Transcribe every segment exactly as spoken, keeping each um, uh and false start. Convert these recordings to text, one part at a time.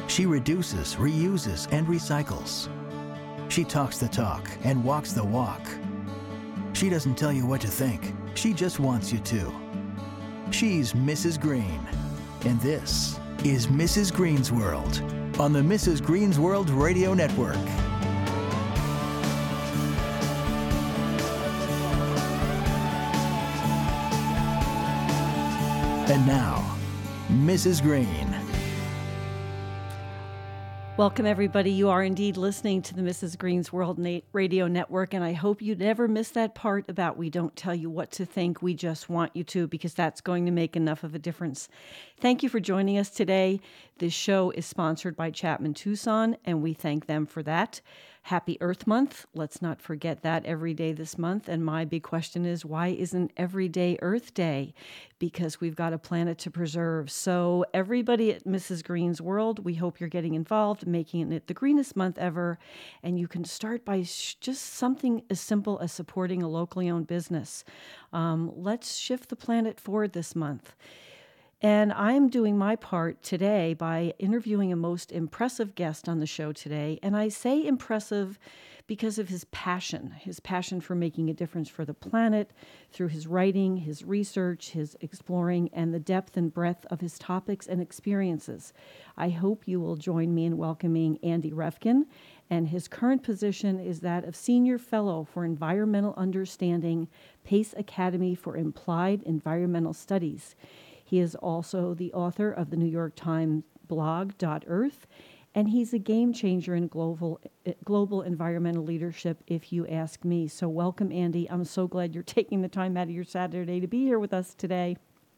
She reduces, reuses, and recycles. She talks the talk and walks the walk. She doesn't tell you what to think. She just wants you to. She's Missus Green. And this is Missus Green's World on the Missus Green's World Radio Network. And now, Missus Green. Welcome, everybody. You are indeed listening to the Missus Green's World Na- Radio Network, and I hope you never miss that part about we don't tell you what to think, we just want you to, because that's going to make enough of a difference. Thank you for joining us today. This show is sponsored by Chapman Tucson, and we thank them for that. Happy Earth Month. Let's not forget that every day this month. And my big question is, why isn't every day Earth Day? Because we've got a planet to preserve. So everybody at Missus Green's World, we hope you're getting involved, making it the greenest month ever. And you can start by sh- just something as simple as supporting a locally owned business. Um, let's shift the planet forward this month. And I'm doing my part today by interviewing a most impressive guest on the show today. And I say impressive because of his passion, his passion for making a difference for the planet through his writing, his research, his exploring, and the depth and breadth of his topics and experiences. I hope you will join me in welcoming Andy Revkin. And his current position is that of Senior Fellow for Environmental Understanding, Pace Academy for Applied Environmental Studies. He is also the author of the New York Times blog, .earth, and he's a game changer in global global environmental leadership, if you ask me. So welcome, Andy. I'm so glad you're taking the time out of your Saturday to be here with us today.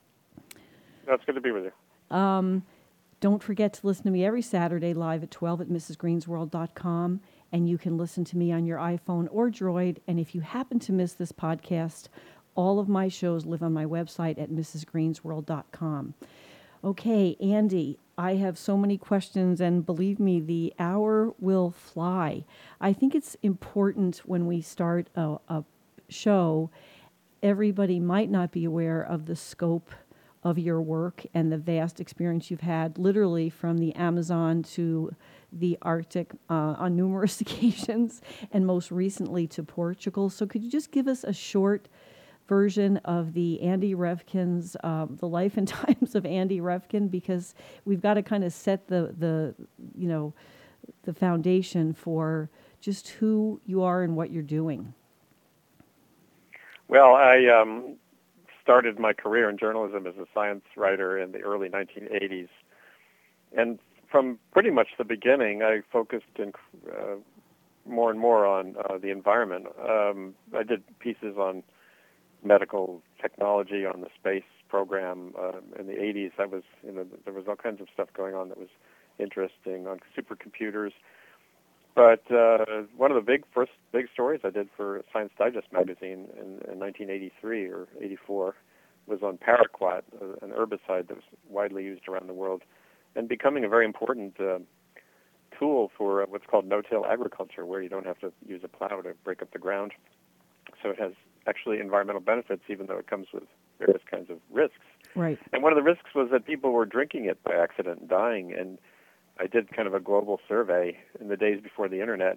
That's good to be with you. Um, don't forget to listen to me every Saturday live at twelve at mrs greens world dot com, and you can listen to me on your iPhone or Droid. And if you happen to miss this podcast, all of my shows live on my website at mrs greens world dot com. Okay, Andy, I have so many questions, and believe me, the hour will fly. I think it's important when we start a, a show, everybody might not be aware of the scope of your work and the vast experience you've had, literally from the Amazon to the Arctic uh, on numerous occasions, and most recently to Portugal. So could you just give us a short version of the Andy Revkin's, uh, the life and times of Andy Revkin, because we've got to kind of set the, the, you know, the foundation for just who you are and what you're doing. Well, I um, started my career in journalism as a science writer in the early nineteen eighties. And from pretty much the beginning, I focused in, uh, more and more on uh, the environment. Um, I did pieces on medical technology, on the space program uh, in the eighties. That was, you know, there was all kinds of stuff going on that was interesting on supercomputers. But uh, one of the big first big stories I did for Science Digest magazine in, in nineteen eighty-three or eighty-four was on paraquat, uh, an herbicide that was widely used around the world, and becoming a very important uh, tool for uh, what's called no-till agriculture, where you don't have to use a plow to break up the ground. So it has actually environmental benefits, even though it comes with various kinds of risks. Right. And one of the risks was that people were drinking it by accident and dying. And I did kind of a global survey in the days before the internet,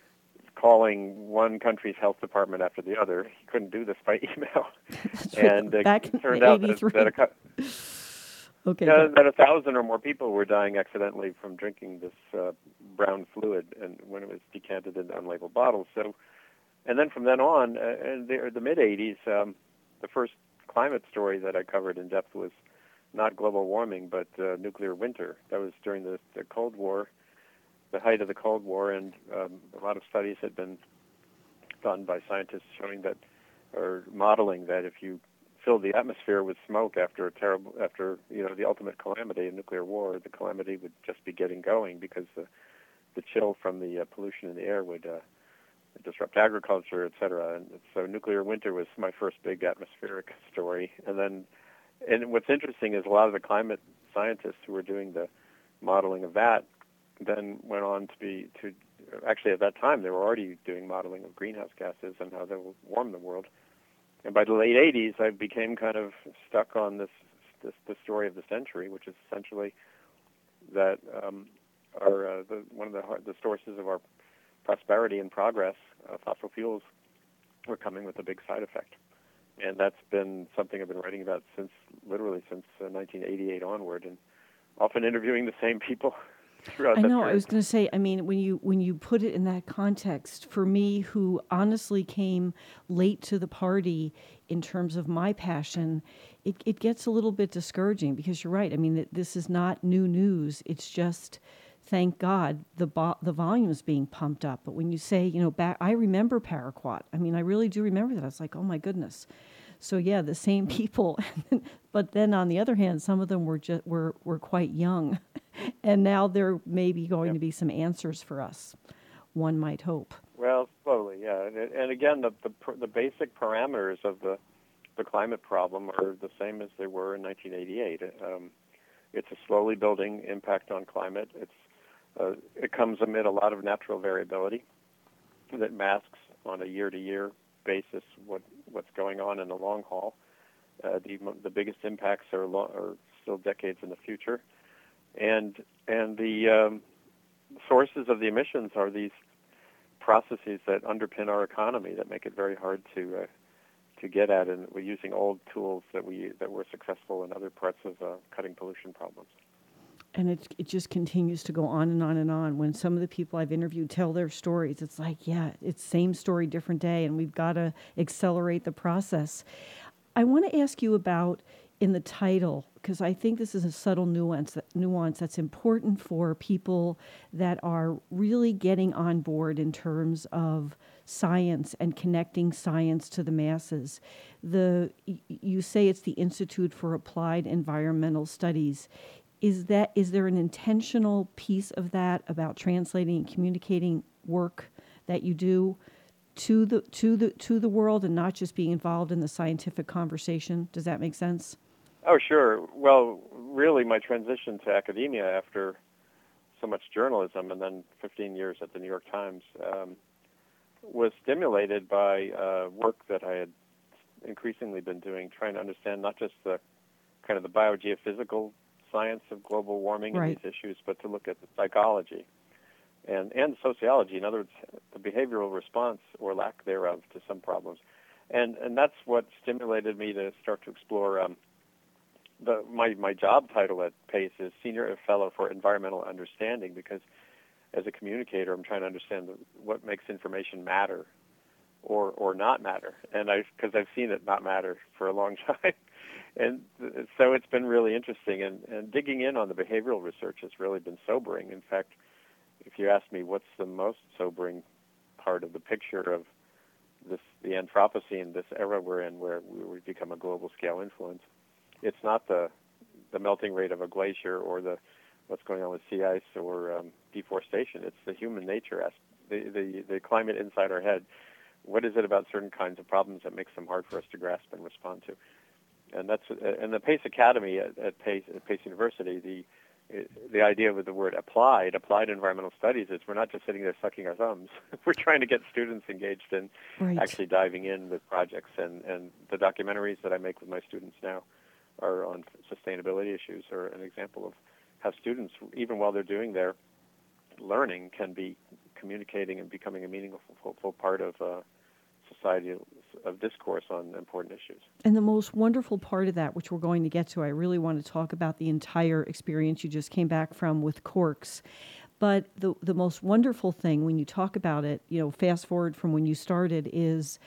calling one country's health department after the other. You couldn't do this by email. And uh, Back it turned in out that, eighty-three. that, a, okay, uh, that a thousand or more people were dying accidentally from drinking this uh, brown fluid, and when it was decanted into unlabeled bottles. So. And then from then on, uh, in the, the mid-eighties, um, the first climate story that I covered in depth was not global warming, but uh, nuclear winter. That was during the, the Cold War, the height of the Cold War, and um, a lot of studies had been done by scientists showing that, or modeling that if you fill the atmosphere with smoke after a terrible, after you know the ultimate calamity, a nuclear war, the calamity would just be getting going because the, the chill from the uh, pollution in the air would uh, disrupt agriculture, et cetera. And so nuclear winter was my first big atmospheric story. And then, and what's interesting is a lot of the climate scientists who were doing the modeling of that then went on to be, to actually at that time they were already doing modeling of greenhouse gases and how they will warm the world. And by the late eighties, I became kind of stuck on this, this the story of the century, which is essentially that um, are uh, the, one of the, the sources of our prosperity and progress. Uh, fossil fuels were coming with a big side effect. And that's been something I've been writing about since, literally since uh, nineteen eighty-eight onward, and often interviewing the same people throughout I that know. period. I was going to say. I mean, when you when you put it in that context, for me, who honestly came late to the party in terms of my passion, it it gets a little bit discouraging because you're right. I mean, th- this is not new news. It's just, thank God, the bo- the volume is being pumped up. But when you say, you know, back, I remember Paraquat. I mean, I really do remember that. I was like, oh my goodness. So yeah, the same people. But then on the other hand, some of them were just were were quite young, and now there may be going Yep. to be some answers for us. One might hope. Well, slowly, yeah. And, and again, the, the the basic parameters of the the climate problem are the same as they were in nineteen eighty-eight. Um, it's a slowly building impact on climate. It's uh, it comes amid a lot of natural variability that masks on a year-to-year basis what what's going on in the long haul. Uh, the the biggest impacts are, lo- are still decades in the future, and and the um, sources of the emissions are these processes that underpin our economy that make it very hard to uh, to get at, and we're using old tools that we that were successful in other parts of uh, cutting pollution problems. And it it just continues to go on and on and on. When some of the people I've interviewed tell their stories, it's like, yeah, it's same story, different day, and we've got to accelerate the process. I want to ask you about in the title, because I think this is a subtle nuance that, nuance that's important for people that are really getting on board in terms of science and connecting science to the masses. The you say it's the Institute for Applied Environmental Studies. Is that is there an intentional piece of that about translating and communicating work that you do to the to the to the world and not just being involved in the scientific conversation? Does that make sense? Oh, sure. Well, really, my transition to academia after so much journalism and then fifteen years at the New York Times um, was stimulated by uh, work that I had increasingly been doing, trying to understand not just the kind of the biogeophysical science of global warming Right. and these issues, but to look at the psychology and, and sociology. In other words, the behavioral response or lack thereof to some problems. And and that's what stimulated me to start to explore. Um, the my, my job title at PACE is Senior Fellow for Environmental Understanding, because as a communicator, I'm trying to understand the, what makes information matter or or not matter. And I because I've seen it not matter for a long time. And so it's been really interesting, and, and digging in on the behavioral research has really been sobering. In fact, if you ask me what's the most sobering part of the picture of this, the Anthropocene, this era we're in, where we become a global scale influence, it's not the the melting rate of a glacier or the what's going on with sea ice or um, deforestation. It's the human nature, as the, the the climate inside our head. What is it about certain kinds of problems that makes them hard for us to grasp and respond to? And that's and the PACE Academy at, at PACE at PACE University. The the idea with the word applied, applied environmental studies, is we're not just sitting there sucking our thumbs. We're trying to get students engaged in Right. actually diving in with projects. And, and the documentaries that I make with my students now are on sustainability issues, are an example of how students, even while they're doing their learning, can be communicating and becoming a meaningful full part of uh, society of discourse on important issues. And the most wonderful part of that, which we're going to get to, I really want to talk about the entire experience you just came back from with Corks. But the the most wonderful thing when you talk about it, you know, fast forward from when you started, is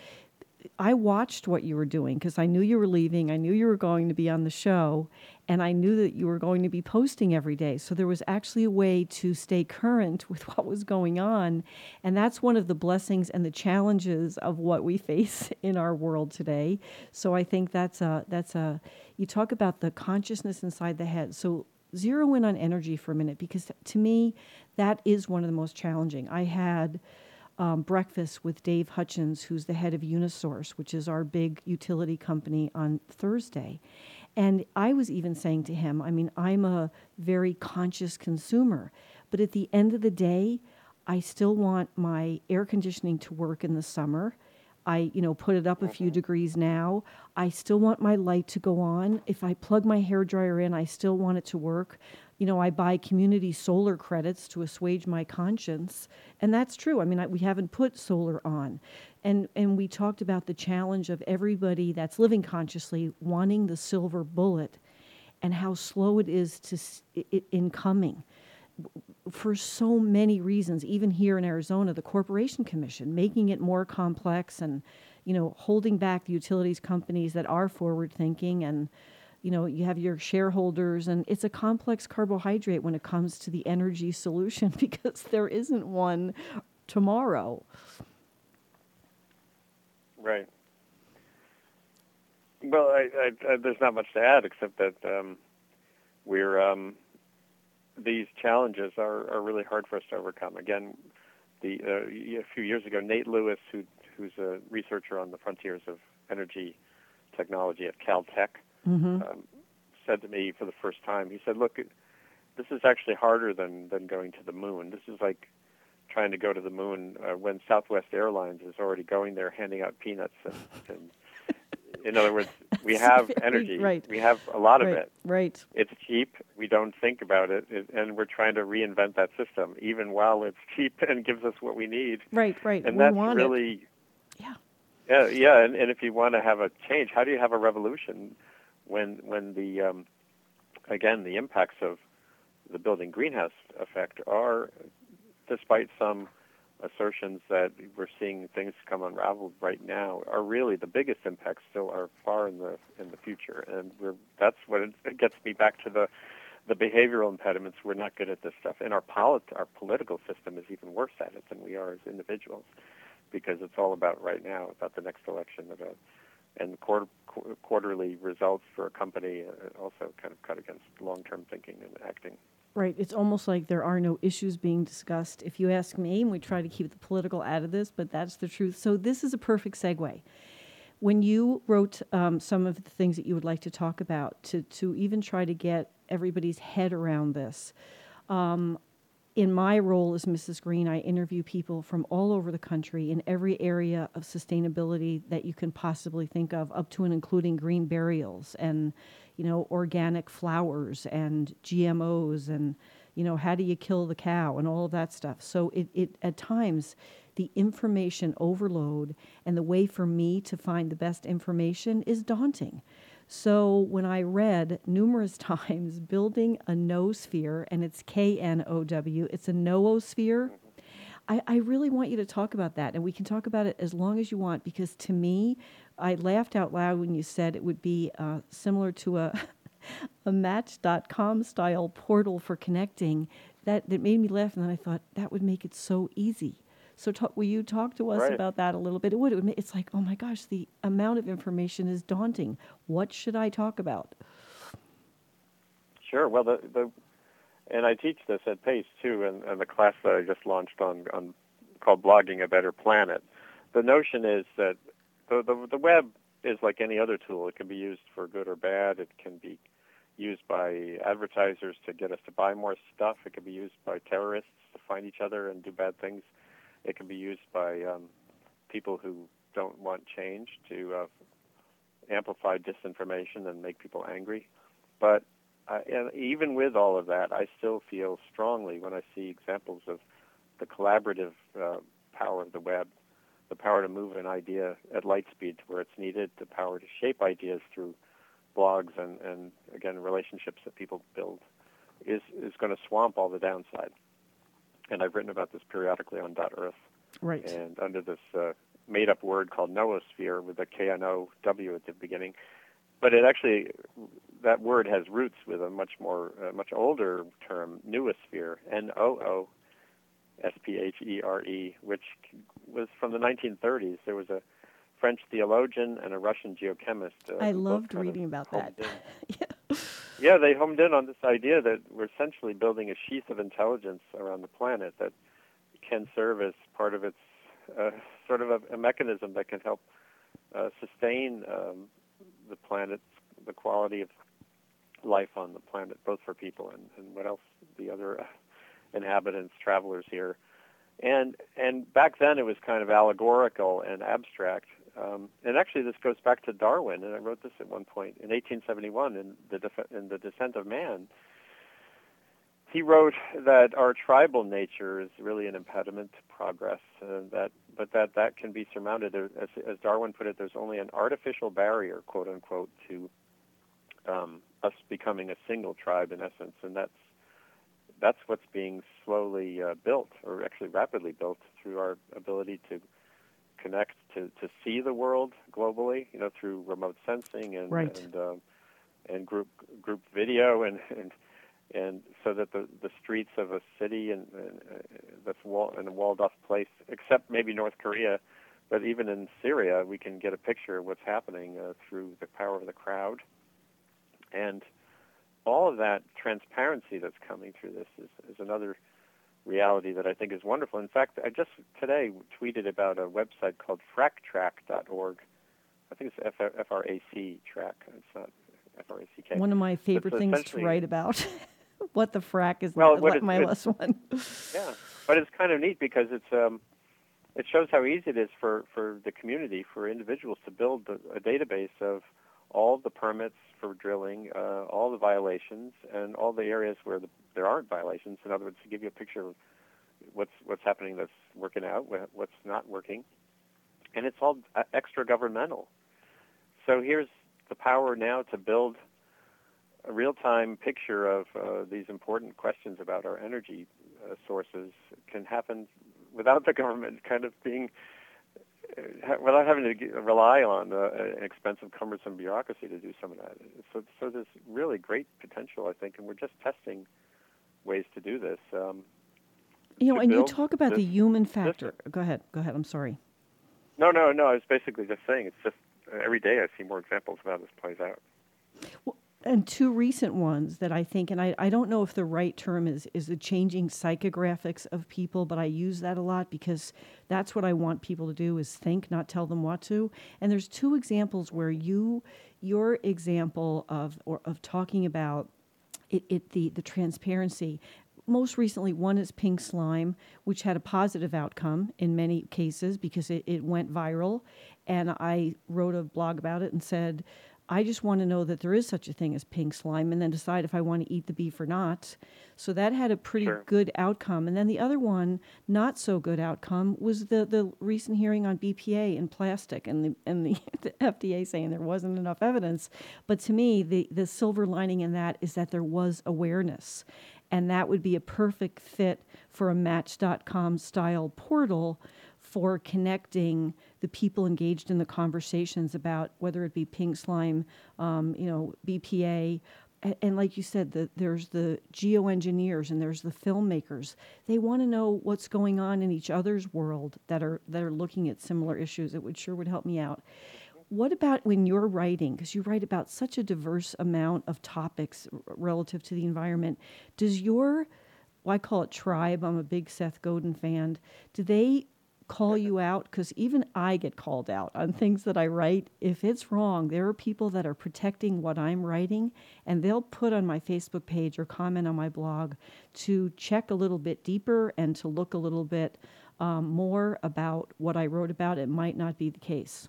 I watched what you were doing because I knew you were leaving. I knew you were going to be on the show, and I knew that you were going to be posting every day. So there was actually a way to stay current with what was going on. And that's one of the blessings and the challenges of what we face in our world today. So I think that's a, that's a, you talk about the consciousness inside the head. So zero in on energy for a minute, because to me, that is one of the most challenging. I had Um, breakfast with Dave Hutchins, who's the head of Unisource, which is our big utility company, on Thursday. And I was even saying to him, I mean, I'm a very conscious consumer, but at the end of the day, I still want my air conditioning to work in the summer. I, you know, put it up a few degrees now. I still want my light to go on. If I plug my hairdryer in, I still want it to work. You know, I buy community solar credits to assuage my conscience. And that's true. I mean, I, we haven't put solar on. And and we talked about the challenge of everybody that's living consciously wanting the silver bullet and how slow it is to s- it, in coming. For so many reasons, even here in Arizona, the Corporation Commission, making it more complex and, you know, holding back the utilities companies that are forward thinking. And, you know, you have your shareholders, and it's a complex carbohydrate when it comes to the energy solution because there isn't one tomorrow. Right. Well, I, I, I, there's not much to add except that um, we're um, these challenges are, are really hard for us to overcome. Again, the uh, a few years ago, Nate Lewis, who who's a researcher on the frontiers of energy technology at Caltech, Mm-hmm. um, said to me for the first time, he said, "Look, this is actually harder than, than going to the moon. This is like trying to go to the moon uh, when Southwest Airlines is already going there handing out peanuts and, and in other words, we have energy. Right. We have a lot of Right. it. Right. It's cheap. We don't think about it, it, and we're trying to reinvent that system, even while it's cheap and gives us what we need. Right. Right. And we that's want really, it. Yeah. yeah, yeah. And, and if you want to have a change, how do you have a revolution when when the um, again the impacts of the building greenhouse effect are, despite some assertions that we're seeing things come unraveled right now, are really the biggest impacts still are far in the in the future, and we're that's what it, it gets me back to the the behavioral impediments. We're not good at this stuff, and our polit our political system is even worse at it than we are as individuals, because it's all about right now, about the next election, about and quarter, qu- quarterly results for a company uh, also kind of cut against long-term thinking and acting. Right. It's almost like there are no issues being discussed. If you ask me, and we try to keep the political out of this, but that's the truth. So this is a perfect segue. When you wrote um, some of the things that you would like to talk about, to, to even try to get everybody's head around this, um, in my role as Missus Green, I interview people from all over the country in every area of sustainability that you can possibly think of, up to and including green burials and, you know, organic flowers and G M Os and, you know, how do you kill the cow and all of that stuff. So it, it at times, the information overload and the way for me to find the best information is daunting. So when I read numerous times building a noosphere, and it's K N O W, it's a noosphere, I, I really want you to talk about that. And we can talk about it as long as you want, because to me, I laughed out loud when you said it would be uh, similar to a, a match dot com style portal for connecting. That, that made me laugh, and then I thought that would make it so easy. So talk, will you talk to us Right. about that a little bit? It would. It would. It's like, oh my gosh, the amount of information is daunting. What should I talk about? Sure. Well, the, the and I teach this at Pace too, and, and the class that I just launched on, on called Blogging a Better Planet. The notion is that the, the the web is like any other tool. It can be used for good or bad. It can be used by advertisers to get us to buy more stuff. It can be used by terrorists to find each other and do bad things. It can be used by um, people who don't want change to uh, amplify disinformation and make people angry. But uh, and even with all of that, I still feel strongly when I see examples of the collaborative uh, power of the web, the power to move an idea at light speed to where it's needed, the power to shape ideas through blogs and, and again, relationships that people build, is, is going to swamp all the downside. And I've written about this periodically on .earth. Right. And under this uh, made-up word called noosphere with a K N O W at the beginning. But it actually, that word has roots with a much more, uh, much older term, noosphere, N O O S P H E R E, which was from the nineteen thirties. There was a French theologian and a Russian geochemist. Uh, I who both loved kind of reading about that. homed in. Yeah. Yeah, they homed in on this idea that we're essentially building a sheath of intelligence around the planet that can serve as part of its uh, sort of a, a mechanism that can help uh, sustain um, the planet, the quality of life on the planet, both for people and, and what else, the other uh, inhabitants, travelers here. And and back then it was kind of allegorical and abstract. Um, and actually, this goes back to Darwin, and I wrote this at one point in eighteen seventy-one in the Def- in the Descent of Man. He wrote that our tribal nature is really an impediment to progress, uh, that but that that can be surmounted. As, as Darwin put it, there's only an artificial barrier, quote unquote, to um, us becoming a single tribe in essence, and that's that's what's being slowly uh, built, or actually rapidly built, through our ability to connect to, to see the world globally, you know, through remote sensing and right. and, um, and group group video, and and, and so that the, the streets of a city and, and uh, that's wall, in a walled off place, except maybe North Korea, but even in Syria, we can get a picture of what's happening uh, through the power of the crowd, and all of that transparency that's coming through this is, is another reality that I think is wonderful. In fact, I just today tweeted about a website called frac track dot org. I think it's F R A C track. It's not F R A C K. One of my favorite things to write about. What the frack is, well, like it's, my it's, last one. Yeah, but it's kind of neat because it's um, it shows how easy it is for, for the community, for individuals to build a, a database of all the permits for drilling, uh, all the violations, and all the areas where the, there aren't violations. In other words, to give you a picture of what's what's happening that's working out, what's not working, and it's all extra governmental. So here's the power now to build a real-time picture of uh, these important questions about our energy uh, sources can happen without the government kind of being, uh, without having to get, rely on uh, an expensive, cumbersome bureaucracy to do some of that. So, so there's really great potential, I think, and we're just testing ways to do this. Um, you know, and you build talk about this the human factor. system. Go ahead. Go ahead. I'm sorry. No, no, no. I was basically just saying it's just uh, every day I see more examples of how this plays out. Well, and two recent ones that I think, and I, I don't know if the right term is, is the changing psychographics of people, but I use that a lot because that's what I want people to do is think, not tell them what to. And there's two examples where you, your example of, or of talking about it, it the, the transparency. Most recently, one is pink slime, which had a positive outcome in many cases because it, it went viral. And I wrote a blog about it and said, I just want to know that there is such a thing as pink slime and then decide if I want to eat the beef or not. So that had a pretty Sure. good outcome. And then the other one, not so good outcome, was the, the recent hearing on B P A and plastic and the and the, the F D A saying there wasn't enough evidence. But to me, the, the silver lining in that is that there was awareness. And that would be a perfect fit for a Match dot com style portal for connecting the people engaged in the conversations about whether it be pink slime, um, you know, B P A, and, and like you said, the, there's the geoengineers and there's the filmmakers. They want to know what's going on in each other's world that are that are looking at similar issues. It would sure would help me out. What about when you're writing, because you write about such a diverse amount of topics r- relative to the environment, does your, well, I call it tribe, I'm a big Seth Godin fan, do they call you out? Because even I get called out on things that I write. If it's wrong, there are people that are protecting what I'm writing, and they'll put on my Facebook page or comment on my blog to check a little bit deeper and to look a little bit um, more about what I wrote about. It might not be the case.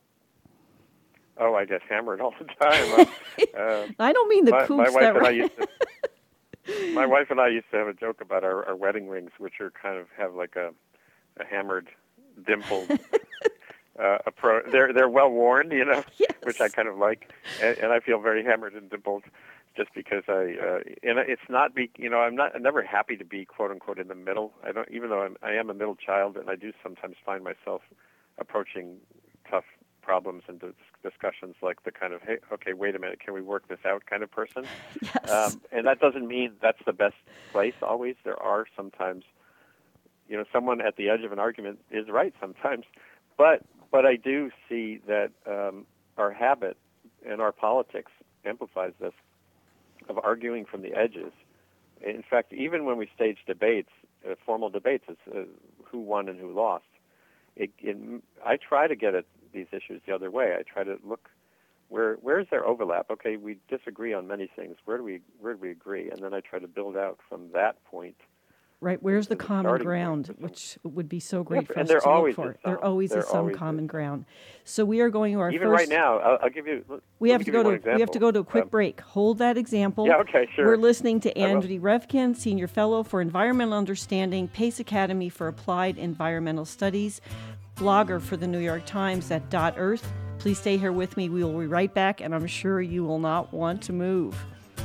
Oh, I get hammered all the time. uh, I don't mean the my, kooks my wife that and I write. used to, my wife and I used to have a joke about our, our wedding rings, which are kind of have like a, a hammered, dimpled uh, approach. They're they're well worn, you know, Yes. which I kind of like, and, and I feel very hammered and dimpled, just because I uh, and it's not be you know I'm not I'm never happy to be quote unquote in the middle. I don't even though I'm I am a middle child, and I do sometimes find myself approaching tough problems and dis- discussions like the kind of, hey, okay, wait a minute, can we work this out kind of person? Yes. Um, and that doesn't mean that's the best place always. There are sometimes, you know, someone at the edge of an argument is right sometimes. But but I do see that um, our habit and our politics amplifies this, of arguing from the edges. In fact, even when we stage debates, uh, formal debates, it's uh, who won and who lost. It, it, I try to get at these issues the other way. I try to look where where is there overlap. Okay, we disagree on many things. Where do we where do we agree? And then I try to build out from that point Right, where's the the common starting ground, point. which would be so great Yeah, for and us there to look always for. is There some. always There is some always common is. ground. So we are going to our Even first. right now, I'll, I'll give you. Let, We let have me to give go you to one example. we have to go to a quick Um, break. Hold that example. Yeah, okay, sure. We're listening to I will. Andy Revkin, Senior Fellow for Environmental Understanding, Pace Academy for Applied Environmental Studies, blogger for the New York Times at Dot Earth. Please stay here with me. We will be right back, and I'm sure you will not want to move.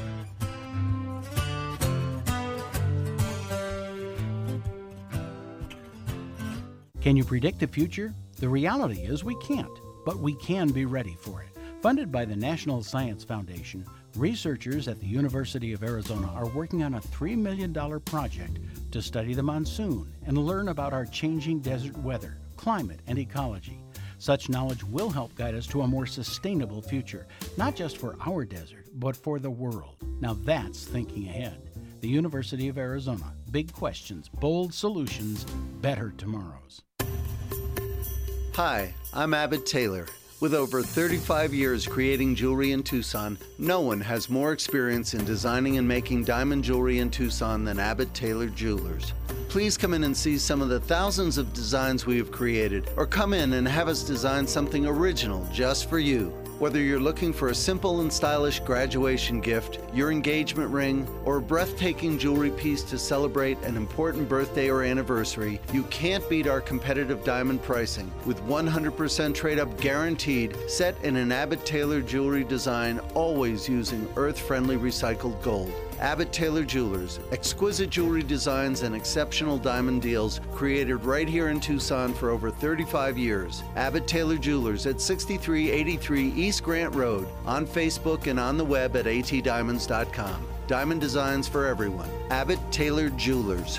Can you predict the future? The reality is we can't, but we can be ready for it. Funded by the National Science Foundation, researchers at the University of Arizona are working on a three million dollars project to study the monsoon and learn about our changing desert weather, climate, and ecology. Such knowledge will help guide us to a more sustainable future, not just for our desert, but for the world. Now that's thinking ahead. The University of Arizona. Big questions, bold solutions, better tomorrows. Hi, I'm Abbott Taylor. With over thirty-five years creating jewelry in Tucson, no one has more experience in designing and making diamond jewelry in Tucson than Abbott Taylor Jewelers. Please come in and see some of the thousands of designs we have created, or come in and have us design something original just for you. Whether you're looking for a simple and stylish graduation gift, your engagement ring, or a breathtaking jewelry piece to celebrate an important birthday or anniversary, you can't beat our competitive diamond pricing. With one hundred percent trade-up guaranteed, set in an Abbott Taylor jewelry design, always using earth-friendly recycled gold. Abbott Taylor Jewelers, exquisite jewelry designs and exceptional diamond deals created right here in Tucson for over thirty-five years. Abbott Taylor Jewelers at sixty-three eighty-three East Grant Road, on Facebook and on the web at a t diamonds dot com. Diamond designs for everyone. Abbott Taylor Jewelers.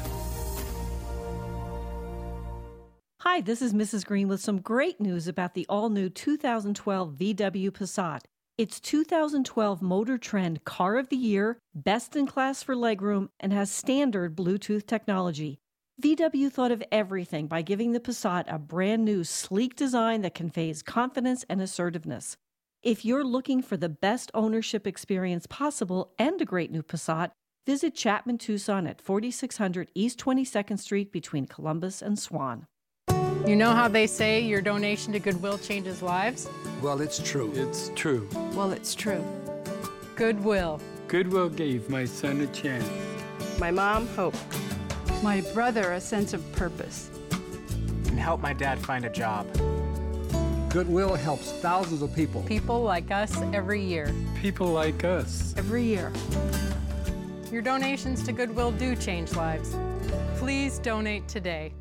Hi, this is Missus Green with some great news about the all-new two thousand twelve V W Passat. It's two thousand twelve Motor Trend Car of the Year, best in class for legroom, and has standard Bluetooth technology. V W thought of everything by giving the Passat a brand new, sleek design that conveys confidence and assertiveness. If you're looking for the best ownership experience possible and a great new Passat, visit Chapman Tucson at forty-six hundred East twenty-second Street between Columbus and Swan. You know how they say your donation to Goodwill changes lives? Well, it's true. It's true. Well, it's true. Goodwill. Goodwill gave my son a chance. My mom, hope. My brother, a sense of purpose. And helped my dad find a job. Goodwill helps thousands of people. People like us every year. People like us. Every year. Your donations to Goodwill do change lives. Please donate today.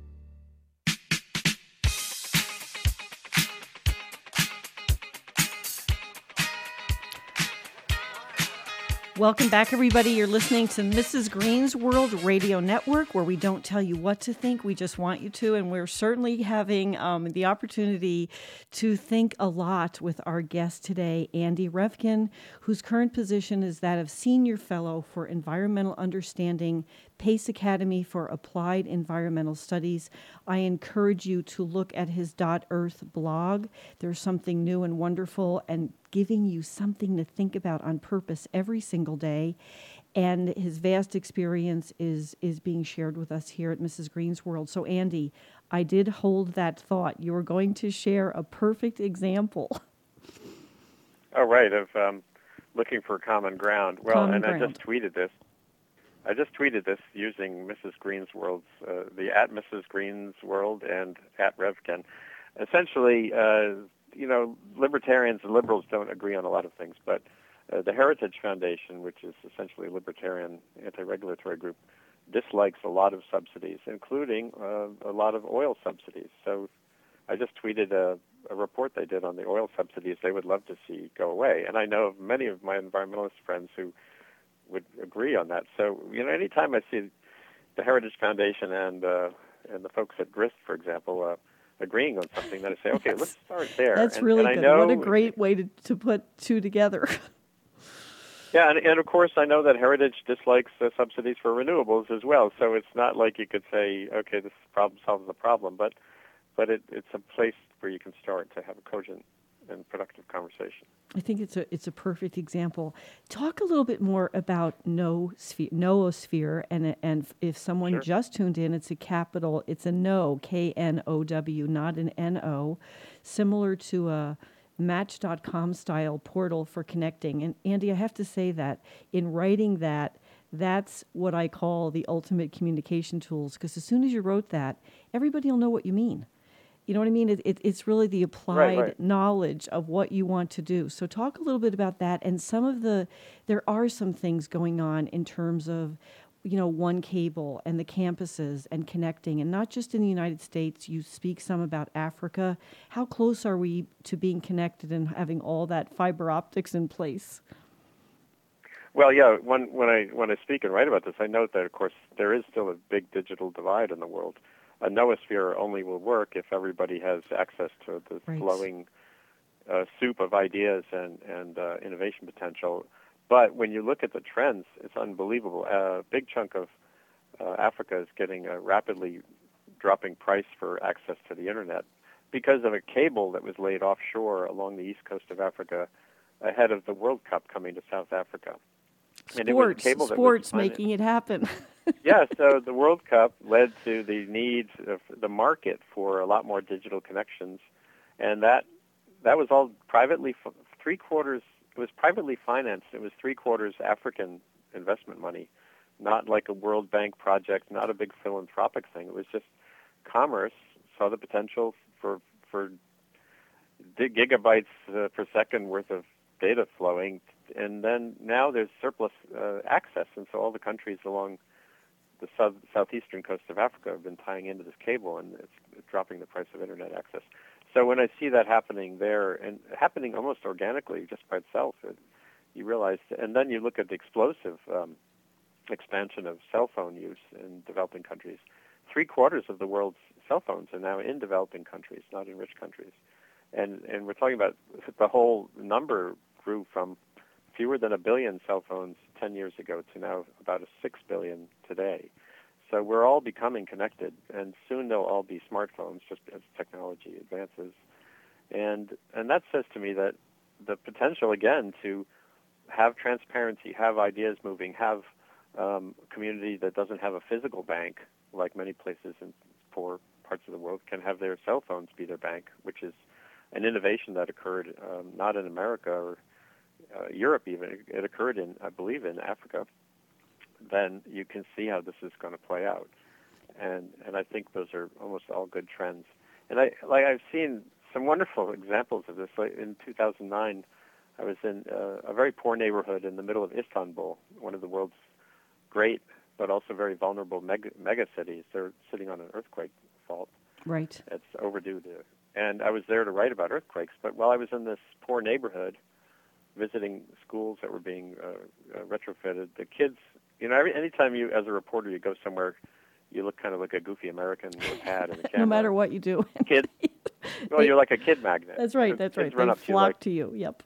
Welcome back, everybody. You're listening to Missus Green's World Radio Network, where we don't tell you what to think. We just want you to. And we're certainly having um, the opportunity to think a lot with our guest today, Andy Revkin, whose current position is that of Senior Fellow for Environmental Understanding, Pace Academy for Applied Environmental Studies. I encourage you to look at his Dot Earth blog. There's something new and wonderful and giving you something to think about on purpose every single day. And his vast experience is is being shared with us here at Missus Green's World. So, Andy, I did hold that thought. You were going to share a perfect example. Oh, right, of um, looking for common ground. Well, Common and ground. I just tweeted this. I just tweeted this using Missus Green's World's, uh, the at Missus Green's World and at Revkin. Essentially, uh, you know, libertarians and liberals don't agree on a lot of things, but uh, the Heritage Foundation, which is essentially a libertarian anti-regulatory group, dislikes a lot of subsidies, including uh, a lot of oil subsidies. So I just tweeted a, a report they did on the oil subsidies they would love to see go away. And I know of many of my environmentalist friends who would agree on that. So, you know, anytime I see the Heritage Foundation and uh, and the folks at GRIST, for example, uh, agreeing on something, then I say, okay, let's start there. That's and, really and I good. know, What a great way to, to put two together. Yeah, and, and of course I know that Heritage dislikes uh, subsidies for renewables as well, so it's not like you could say, okay, this problem solves the problem, but but it, it's a place where you can start to have a cogent and productive conversation. I think it's a it's a perfect example. Talk a little bit more about noosphere, noosphere, and and if someone Sure. just tuned in, it's a capital, it's a no, K N O W, not an N O, similar to a Match dot com style portal for connecting. And Andy, I have to say that in writing that, that's what I call the ultimate communication tools, because as soon as you wrote that, everybody will know what you mean. You know what I mean? It, it, it's really the applied Right, right. knowledge of what you want to do. So talk a little bit about that. And some of the, there are some things going on in terms of, you know, One Cable and the campuses and connecting, and not just in the United States. You speak some about Africa. How close are we to being connected and having all that fiber optics in place? Well, yeah, when, when I when I speak and write about this, I note that, of course, there is still a big digital divide in the world. A noosphere only will work if everybody has access to the Right. flowing uh, soup of ideas and, and uh, innovation potential. But when you look at the trends, it's unbelievable. A big chunk of uh, Africa is getting a rapidly dropping price for access to the Internet because of a cable that was laid offshore along the east coast of Africa ahead of the World Cup coming to South Africa. And it was a Sports, cable that sports was making it happen. Yeah, so the World Cup led to the needs of the market for a lot more digital connections, and that that was all privately, three quarters, it was privately financed. It was three quarters African investment money, not like a World Bank project, not a big philanthropic thing. It was just commerce saw the potential for, for gigabytes uh, per second worth of data flowing, and then now there's surplus uh, access, and so all the countries along the south, southeastern coast of Africa have been tying into this cable, and it's, it's dropping the price of Internet access. So when I see that happening there, and happening almost organically just by itself, it, you realize, and then you look at the explosive um, expansion of cell phone use in developing countries. Three quarters of the world's cell phones are now in developing countries, not in rich countries. And, and we're talking about the whole number grew from fewer than a billion cell phones ten years ago to now about a six billion today. So we're all becoming connected, and soon they'll all be smartphones just as technology advances. And and that says to me that the potential, again, to have transparency, have ideas moving, have um, a community that doesn't have a physical bank, like many places in poor parts of the world, can have their cell phones be their bank, which is an innovation that occurred um, not in America or Uh, Europe even, it occurred in, I believe, in Africa, then you can see how this is going to play out. And and I think those are almost all good trends. And I like I've seen some wonderful examples of this. Like in two thousand nine, I was in uh, a very poor neighborhood in the middle of Istanbul, one of the world's great but also very vulnerable mega, mega cities. They're sitting on an earthquake fault. Right. It's overdue to. And I was there to write about earthquakes. But while I was in this poor neighborhood, visiting schools that were being uh, uh, retrofitted, the kids, you know, every anytime you, as a reporter, you go somewhere, you look kind of like a goofy American with a pad and a camera. No matter what you do. Kids, well, you're like a kid magnet. That's right, that's kids right. Run They up to you flock like, to you, yep.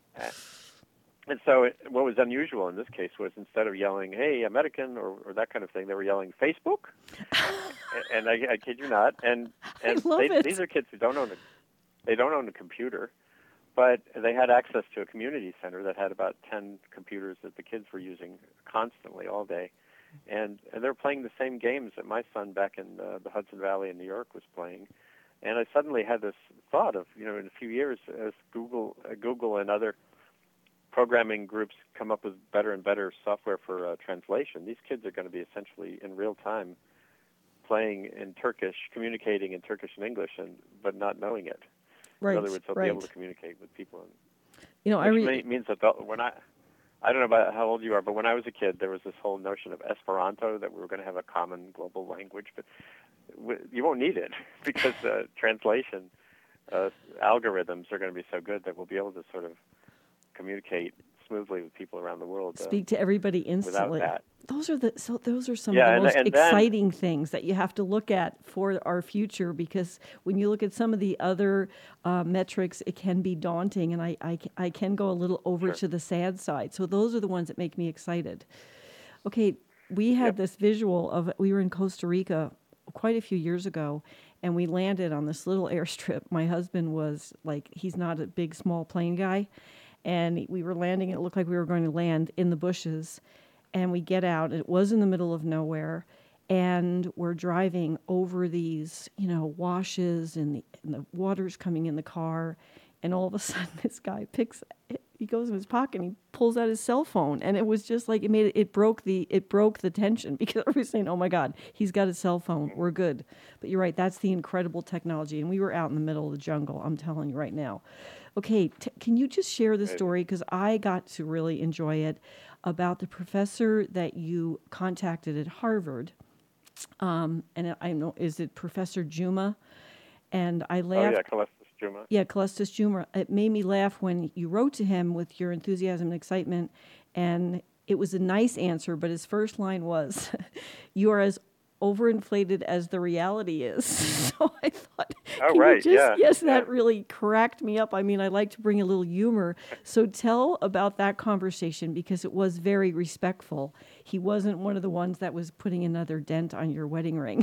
And so it, what was unusual in this case was instead of yelling, hey, American, or, or that kind of thing, they were yelling, Facebook? and and I, I kid you not. And, and I love they, it. these are kids who don't own a, they don't own a computer. But they had access to a community center that had about ten computers that the kids were using constantly all day. And, and they're playing the same games that my son back in uh, the Hudson Valley in New York was playing. And I suddenly had this thought of, you know, in a few years, as Google, uh, Google and other programming groups come up with better and better software for uh, translation, these kids are going to be essentially in real time playing in Turkish, communicating in Turkish and English, and but not knowing it. Right, in other words, they'll right. be able to communicate with people. You know, Which I re- may, means that the, when I, I don't know about how old you are, but when I was a kid, there was this whole notion of Esperanto, that we were going to have a common global language, but w- you won't need it because uh, translation uh, algorithms are going to be so good that we'll be able to sort of communicate smoothly with people around the world. Uh, Speak to everybody instantly. Without that. Those are the so those are some Yeah, of the and- most and then- exciting things that you have to look at for our future, because when you look at some of the other uh, metrics, it can be daunting, and I, I, ca- I can go a little over Sure. to the sad side. So those are the ones that make me excited. Okay, we had Yep. this visual of, we were in Costa Rica quite a few years ago, and we landed on this little airstrip. My husband was like, he's not a big, small plane guy, and we were landing. It looked like we were going to land in the bushes, and we get out. It was in the middle of nowhere, and we're driving over these, you know, washes, and the, and the water's coming in the car, and all of a sudden this guy picks, he goes in his pocket and he pulls out his cell phone, and it was just like, it made it, it broke the, it broke the tension, because everybody's saying, oh my God, he's got a cell phone, we're good. But you're right, that's the incredible technology, and we were out in the middle of the jungle, I'm telling you right now. Okay, t- can you just share the story, because I got to really enjoy it, about the professor that you contacted at Harvard, um, and I know, is it Professor Juma? And I laughed. Oh yeah, Calestis Juma. Yeah, Calestis Juma. It made me laugh when you wrote to him with your enthusiasm and excitement, and it was a nice answer, but his first line was, you are as overinflated as the reality is. So I thought, oh, can right, you just, yeah, yes, yeah. that really cracked me up. I mean, I like to bring a little humor. So tell about that conversation, because it was very respectful. He wasn't one of the ones that was putting another dent on your wedding ring.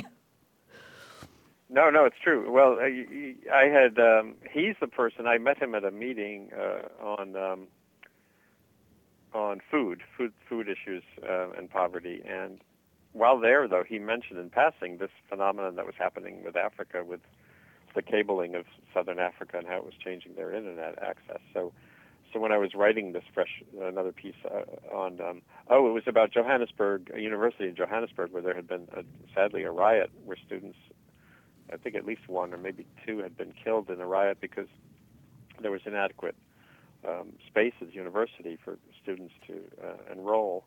No, no, it's true. Well, I, I had, um, he's the person, I met him at a meeting uh, on um, on food, food, food issues uh, and poverty. And while there, though, he mentioned in passing this phenomenon that was happening with Africa, with the cabling of southern Africa and how it was changing their internet access. So, so when I was writing this fresh, another piece uh, on, um, oh, it was about Johannesburg, a university in Johannesburg, where there had been, a, sadly, a riot where students, I think at least one or maybe two, had been killed in a riot because there was inadequate um, space at the university for students to uh, enroll.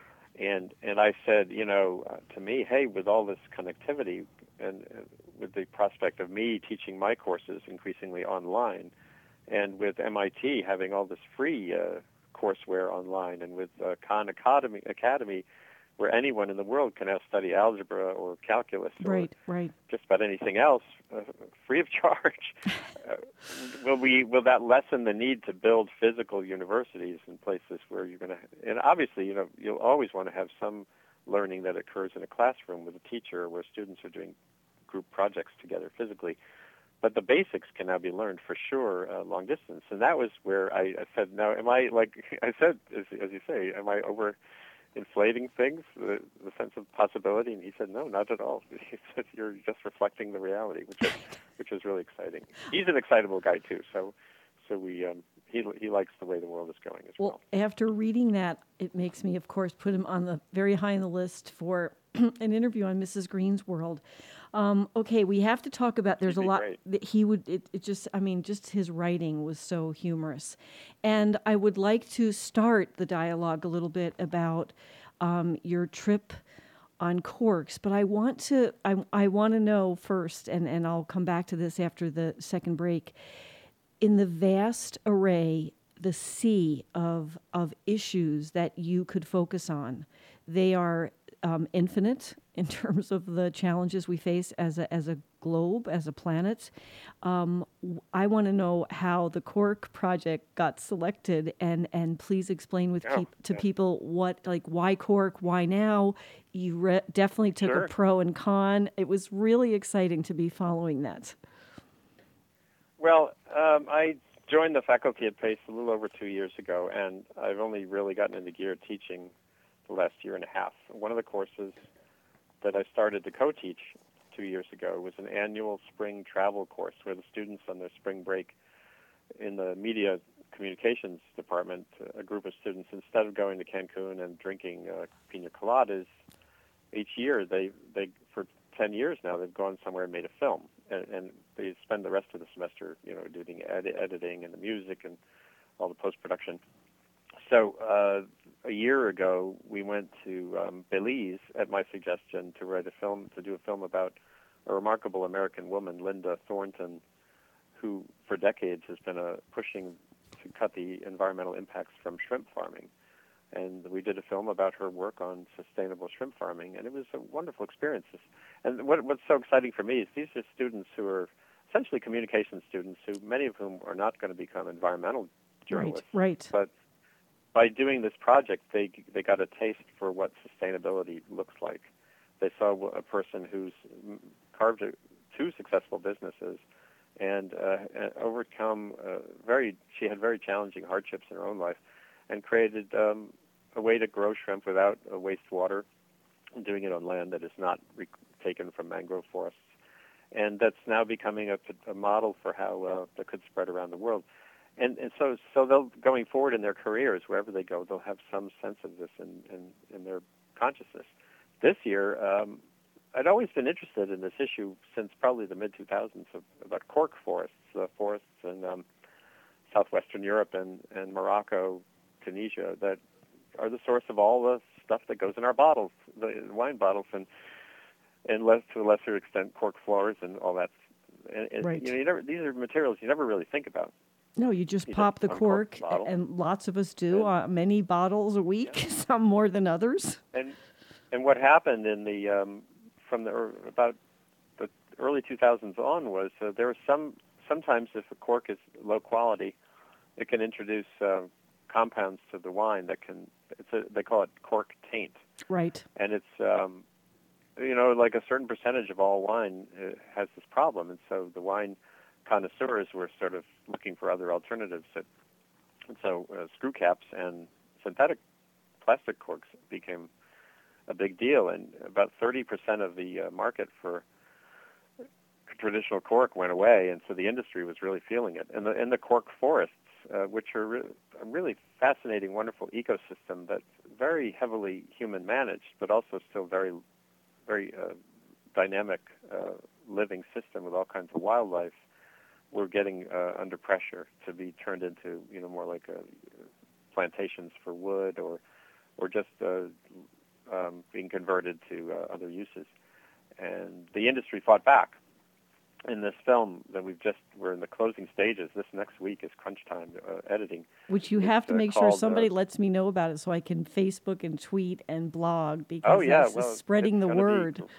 And and I said, you know, uh, to me, hey, with all this connectivity and uh, with the prospect of me teaching my courses increasingly online, and with M I T having all this free uh, courseware online, and with uh, Khan Academy, Academy, where anyone in the world can now study algebra or calculus right, or right. just about anything else uh, free of charge, uh, will we will that lessen the need to build physical universities in places where you're going to? And obviously, you know, you'll always want to have some learning that occurs in a classroom with a teacher, where students are doing group projects together physically. But the basics can now be learned for sure uh, long distance, and that was where I, I said, "Now, am I like I said, as, as you say, am I over?" inflating things, the, the sense of possibility?" And he said, "No, not at all." He said, "You're just reflecting the reality," which is, which is really exciting. He's an excitable guy too, so so we um, he he likes the way the world is going as well. Well, after reading that, it makes me, of course, put him on the very high on the list for an interview on Missus Green's World. Um, okay, we have to talk about, there's a lot great. that he would, it, it just, I mean, just his writing was so humorous. And I would like to start the dialogue a little bit about um, your trip on corks, but I want to, I, I want to know first, and, and I'll come back to this after the second break, in the vast array, the sea of, of issues that you could focus on, they are um, infinite in terms of the challenges we face as a as a globe, as a planet. Um, I want to know how the Cork project got selected, and, and please explain with oh, peop- to yeah. people what, like, why Cork, why now? You re- definitely took Sure. a pro and con. It was really exciting to be following that. Well, um, I joined the faculty at Pace a little over two years ago, and I've only really gotten into gear teaching the last year and a half. One of the courses that I started to co-teach two years ago was an annual spring travel course where the students on their spring break in the media communications department, a group of students, instead of going to Cancun and drinking uh, pina coladas, each year they, they for ten years now, they've gone somewhere and made a film. And, and they spend the rest of the semester, you know, doing ed- editing and the music and all the post-production. So uh, a year ago, we went to um, Belize at my suggestion to write a film, to do a film about a remarkable American woman, Linda Thornton, who for decades has been uh, pushing to cut the environmental impacts from shrimp farming. And we did a film about her work on sustainable shrimp farming, and it was a wonderful experience. And what, what's so exciting for me is these are students who are essentially communication students, who many of whom are not going to become environmental journalists. Right, right. But by doing this project, they they got a taste for what sustainability looks like. They saw a person who's carved a two successful businesses, and, uh, and overcome uh, very. She had very challenging hardships in her own life, and created um, a way to grow shrimp without uh, wastewater, doing it on land that is not re- taken from mangrove forests, and that's now becoming a, a model for how uh, that could spread around the world. And, and so, so they'll going forward in their careers, wherever they go, they'll have some sense of this in, in, in their consciousness. This year, um, I'd always been interested in this issue since probably the mid two thousands of, about cork forests, uh, forests in um, southwestern Europe and, and Morocco, Tunisia, that are the source of all the stuff that goes in our bottles, the wine bottles, and and less to a lesser extent cork floors and all that. And, and, right. You know, you never, these are materials you never really think about. No, you just you pop just the cork, the and lots of us do, and, uh, many bottles a week, yeah. Some more than others. And and what happened in the um, from the about the early two thousands on was uh, there was some sometimes if a cork is low quality, it can introduce uh, compounds to the wine that can it's a, they call it cork taint. Right. And it's um, you know like a certain percentage of all wine uh, has this problem, and so the wine connoisseurs were sort of looking for other alternatives. That, and so uh, screw caps and synthetic plastic corks became a big deal, and about thirty percent of the uh, market for traditional cork went away, and so the industry was really feeling it. And the, and the cork forests, uh, which are re- a really fascinating, wonderful ecosystem that's very heavily human managed, but also still very, very uh, dynamic uh, living system with all kinds of wildlife, we're getting uh, under pressure to be turned into, you know, more like a, plantations for wood, or, or just uh, um, being converted to uh, other uses. And the industry fought back. In this film that we've just, we're in the closing stages. This next week is crunch time uh, editing. Which you it's, have to uh, make sure called, somebody uh, lets me know about it so I can Facebook and tweet and blog, because oh, yeah, that's well, spreading the word. Be,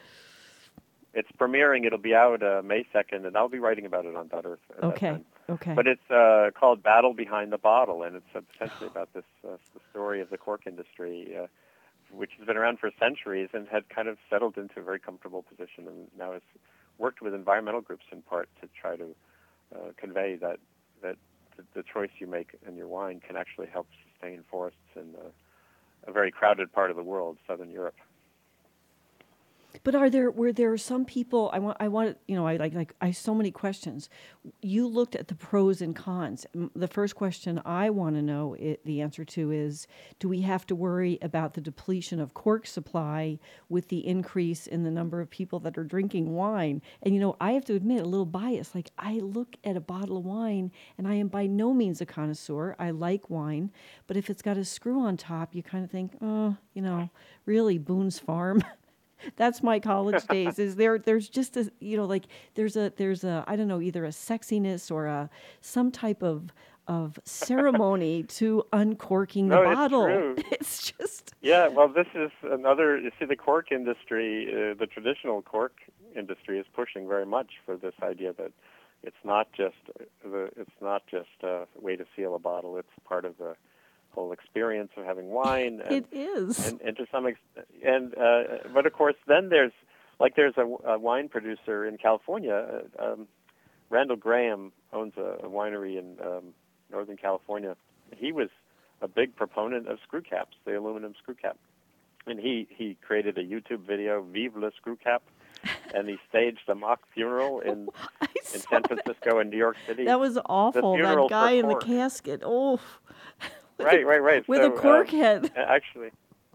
it's premiering. It'll be out uh, May second, and I'll be writing about it on Dot Earth at okay. that time. Okay. But it's uh, called Battle Behind the Bottle, and it's essentially about this uh, the story of the cork industry, uh, which has been around for centuries and had kind of settled into a very comfortable position, and now is worked with environmental groups in part to try to uh, convey that that the, the choice you make in your wine can actually help sustain forests in uh, a very crowded part of the world, Southern Europe. But are there were there some people I want I want you know I like like I so many questions. You looked at the pros and cons. The first question I want to know it, the answer to is: do we have to worry about the depletion of cork supply with the increase in the number of people that are drinking wine? And you know, I have to admit a little bias. Like, I look at a bottle of wine, and I am by no means a connoisseur. I like wine, but if it's got a screw on top, you kind of think, oh, you know, really, Boone's Farm. That's my college days. Is there? There's just a, you know, like there's a there's a I don't know, either a sexiness or a some type of of ceremony to uncorking the no, bottle. It's, true. It's just yeah. Well, this is another. You see, the cork industry, uh, the traditional cork industry, is pushing very much for this idea that it's not just the it's not just a way to seal a bottle. It's part of the whole experience of having wine. And, it is, and, and to some extent, and uh, but of course, then there's like there's a, a wine producer in California. Uh, um, Randall Graham owns a, a winery in um, Northern California. He was a big proponent of screw caps, the aluminum screw cap, and he he created a YouTube video, "Vive le Screw Cap," and he staged a mock funeral in in San Francisco that. and New York City. That was awful. That guy in the casket. Oh. Right, right, right. With so, a cork um, head. Actually,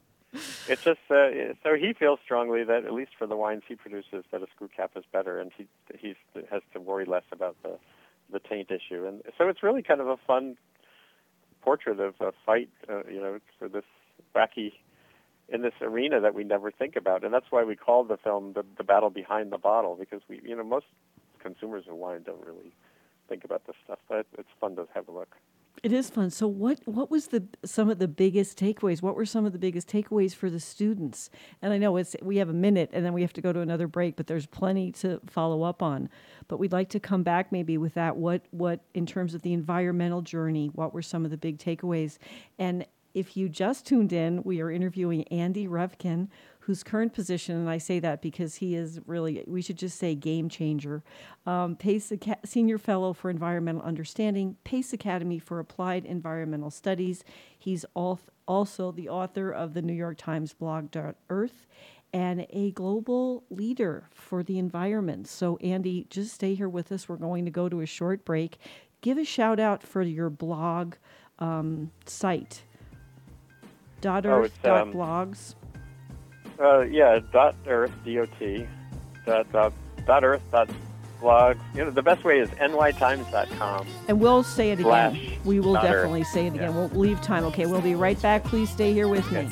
it's just uh, so he feels strongly that at least for the wines he produces, that a screw cap is better, and he he has to worry less about the the taint issue. And so it's really kind of a fun portrait of a fight, uh, you know, for this wacky in this arena that we never think about, and that's why we called the film the, the battle behind the bottle, because we, you know, most consumers of wine don't really think about this stuff, but it's fun to have a look. It is fun. So what, what was the some of the biggest takeaways? What were some of the biggest takeaways for the students? And I know it's we have a minute and then we have to go to another break, but there's plenty to follow up on. But we'd like to come back maybe with that. What, what in terms of the environmental journey, what were some of the big takeaways? And if you just tuned in, we are interviewing Andy Revkin, whose current position, and I say that because he is really, we should just say game changer, um, Pace Aca- Senior Fellow for Environmental Understanding, Pace Academy for Applied Environmental Studies. He's al- also the author of the New York Times blog Dot Earth and a global leader for the environment. So Andy, just stay here with us. We're going to go to a short break. Give a shout out for your blog um, site. Dot Oh, Earth, it's, dot um, blogs. Uh, yeah, dot earth, D O T, dot, dot, dot earth, dot blog. You know, the best way is N Y times dot com. And we'll say it again. Slash We will dot definitely earth. say it again. Yeah. We'll leave time. Okay, we'll be right back. Please stay here with me.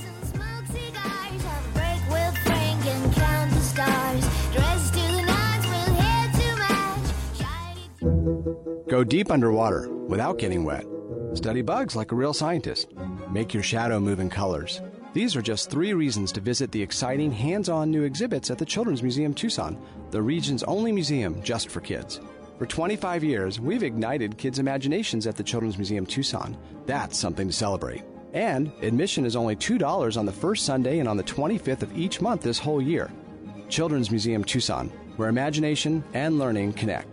Go deep underwater without getting wet. Study bugs like a real scientist. Make your shadow move in colors. These are just three reasons to visit the exciting hands-on new exhibits at the Children's Museum Tucson, the region's only museum just for kids. For twenty-five years, we've ignited kids' imaginations at the Children's Museum Tucson. That's something to celebrate. And admission is only two dollars on the first Sunday and on the twenty-fifth of each month this whole year. Children's Museum Tucson, where imagination and learning connect.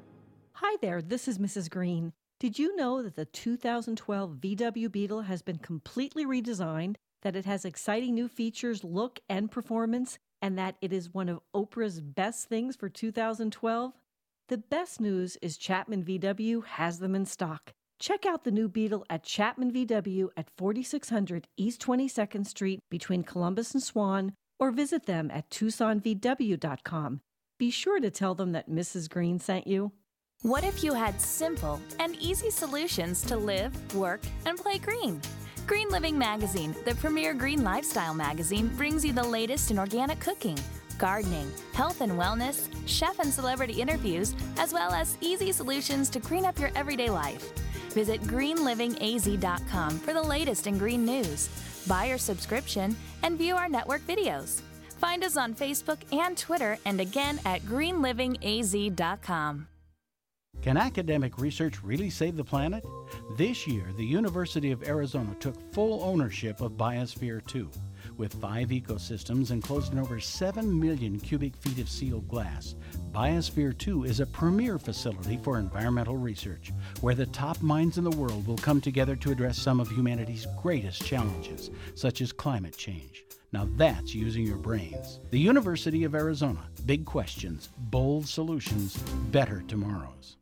Hi there, this is Missus Green. Did you know that the two thousand twelve V W Beetle has been completely redesigned, that it has exciting new features, look, and performance, and that it is one of Oprah's best things for two thousand twelve? The best news is Chapman V W has them in stock. Check out the new Beetle at Chapman V W at forty-six hundred East twenty-second Street between Columbus and Swan, or visit them at tucson v w dot com. Be sure to tell them that Missus Green sent you. What if you had simple and easy solutions to live, work, and play green? Green Living Magazine, the premier green lifestyle magazine, brings you the latest in organic cooking, gardening, health and wellness, chef and celebrity interviews, as well as easy solutions to green up your everyday life. Visit green living a z dot com for the latest in green news. Buy your subscription and view our network videos. Find us on Facebook and Twitter, and again at green living a z dot com. Can academic research really save the planet? This year, the University of Arizona took full ownership of Biosphere two. With five ecosystems enclosed in over seven million cubic feet of sealed glass, Biosphere two is a premier facility for environmental research, where the top minds in the world will come together to address some of humanity's greatest challenges, such as climate change. Now that's using your brains. The University of Arizona. Big questions, bold solutions, better tomorrows.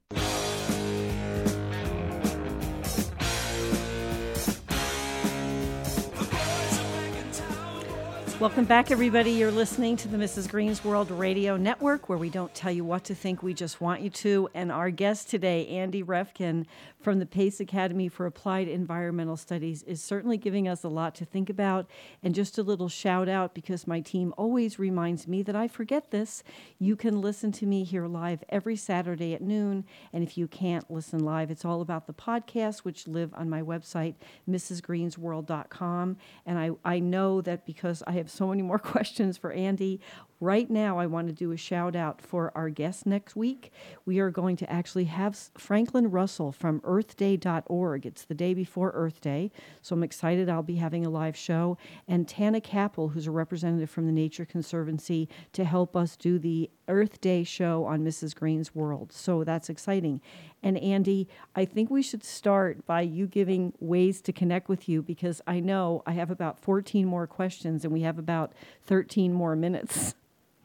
Welcome back, everybody. You're listening to the Missus Green's World Radio Network, where we don't tell you what to think, we just want you to. And our guest today, Andy Revkin from the Pace Academy for Applied Environmental Studies, is certainly giving us a lot to think about. And just a little shout out, because my team always reminds me that I forget this. You can listen to me here live every Saturday at noon. And if you can't listen live, it's all about the podcasts, which live on my website, mrs greens world dot com. And I, I know that because I have so many more questions for Andy. Right now, I want to do a shout out for our guest next week. We are going to actually have Franklin Russell from earth day dot org. It's the day before Earth Day, so I'm excited. I'll be having a live show. And Tana Capel, who's a representative from the Nature Conservancy, to help us do the Earth Day show on Missus Green's World. So that's exciting. And Andy, I think we should start by you giving ways to connect with you, because I know I have about fourteen more questions and we have about thirteen more minutes.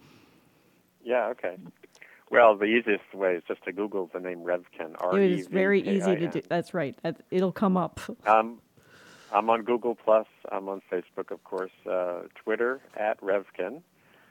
Yeah, okay. Well, the easiest way is just to Google the name Revkin. R E V K I N. It is very easy to do. That's right. That, it'll come up. Um, I'm on Google Plus. I'm on Facebook, of course. Uh, Twitter at Revkin,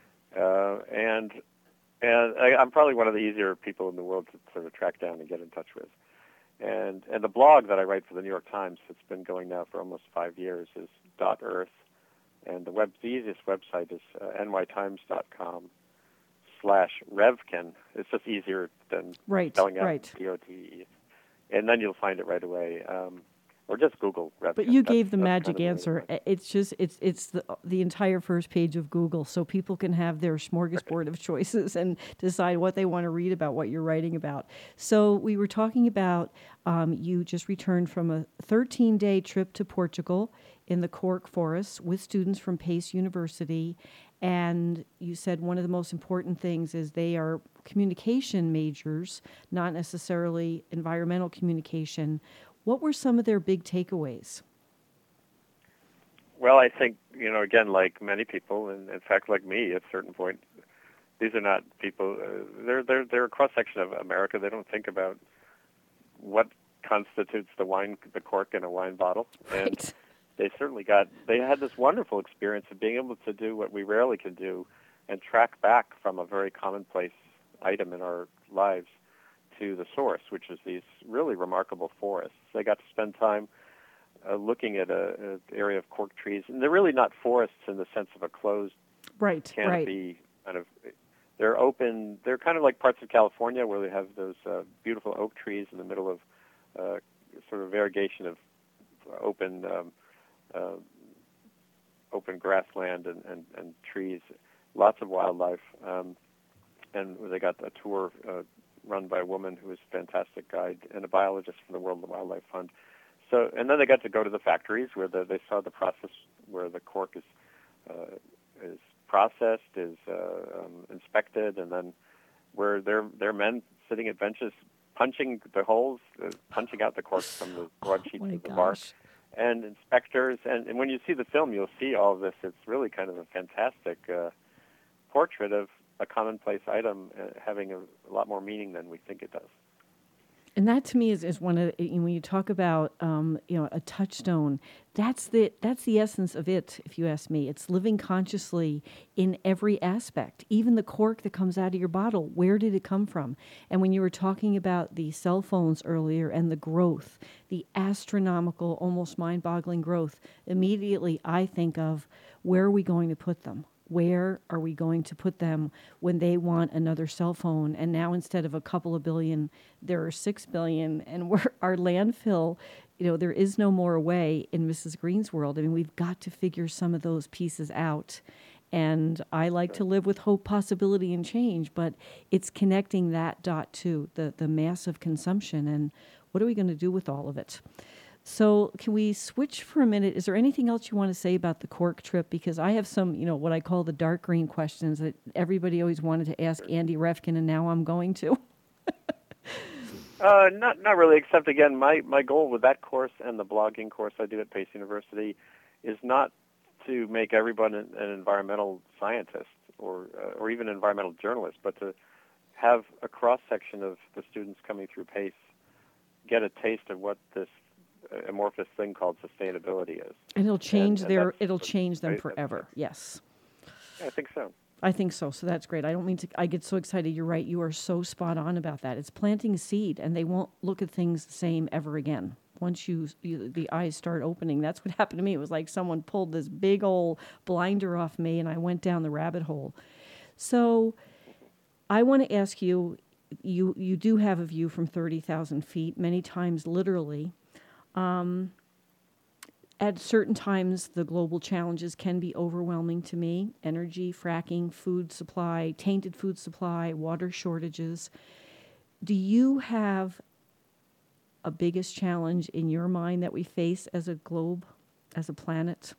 uh, and and I, I'm probably one of the easier people in the world to sort of track down and get in touch with. And and the blog that I write for the New York Times, it's been going now for almost five years, is Dot Earth, and the web the easiest website is uh, N Y times dot com. slash Revkin. It's just easier than right, spelling out right. D O T E. And then you'll find it right away. Um, or just Google Revkin. But you that's, gave the that's magic kind of answer. It's just, it's it's the the entire first page of Google, so people can have their smorgasbord of choices and decide what they want to read about what you're writing about. So we were talking about, um, you just returned from a thirteen-day trip to Portugal, in the Cork Forest with students from Pace University, and you said one of the most important things is they are communication majors, not necessarily environmental communication. What were some of their big takeaways? Well, I think, you know, again, like many people, and in fact, like me at a certain point, these are not people, uh, they're, they're, they're a cross-section of America. They don't think about what constitutes the wine, the cork in a wine bottle. And right. They certainly got, they had this wonderful experience of being able to do what we rarely can do and track back from a very commonplace item in our lives to the source, which is these really remarkable forests. They got to spend time uh, looking at an area of cork trees, and they're really not forests in the sense of a closed right, canopy right. kind of. They're open. They're kind of like parts of California where they have those uh, beautiful oak trees in the middle of uh, sort of variegation of open um, uh, open grassland and, and, and trees, lots of wildlife. Um, and they got a tour uh, run by a woman who was a fantastic guide and a biologist from the World Wildlife Fund. So, and then they got to go to the factories where the, they saw the process where the cork is uh, is processed, is uh, um, inspected, and then where they're they're men sitting at benches punching the holes, uh, punching out the cork from the broadsheets oh of the gosh. bark, and inspectors. And, and when you see the film, you'll see all of this. It's really kind of a fantastic uh, portrait of a commonplace item uh, having a, a lot more meaning than we think it does. And that to me is, is one of the, when you talk about um, you know, a touchstone, that's the that's the essence of it, if you ask me. It's living consciously in every aspect. Even the cork that comes out of your bottle, where did it come from? And when you were talking about the cell phones earlier and the growth, the astronomical, almost mind-boggling growth, immediately I think of, where are we going to put them? Where are we going to put them when they want another cell phone? And now instead of a couple of billion, there are six billion. And we're, our landfill, you know, there is no more way in Missus Green's world. I mean, we've got to figure some of those pieces out. And I like to live with hope, possibility, and change, but it's connecting that dot to the, the massive consumption. And what are we going to do with all of it? So can we switch for a minute? Is there anything else you want to say about the cork trip? Because I have some, you know, what I call the dark green questions that everybody always wanted to ask Andy Refkin, and now I'm going to. uh, not not really, except, again, my, my goal with that course and the blogging course I do at Pace University is not to make everyone an, an environmental scientist or uh, or even an environmental journalist, but to have a cross-section of the students coming through Pace get a taste of what this amorphous thing called sustainability is. And it'll change and, their, and it'll change them right, forever. Yes. I think so. I think so. So that's great. I don't mean to, I get so excited. You're right. You are so spot on about that. It's planting a seed, and they won't look at things the same ever again. Once you, you the eyes start opening, that's what happened to me. It was like someone pulled this big old blinder off me, and I went down the rabbit hole. So I want to ask you, you, you do have a view from thirty thousand feet, many times literally. Um, at certain times, the global challenges can be overwhelming to me. Energy, fracking, food supply, tainted food supply, water shortages. Do you have a biggest challenge in your mind that we face as a globe, as a planet?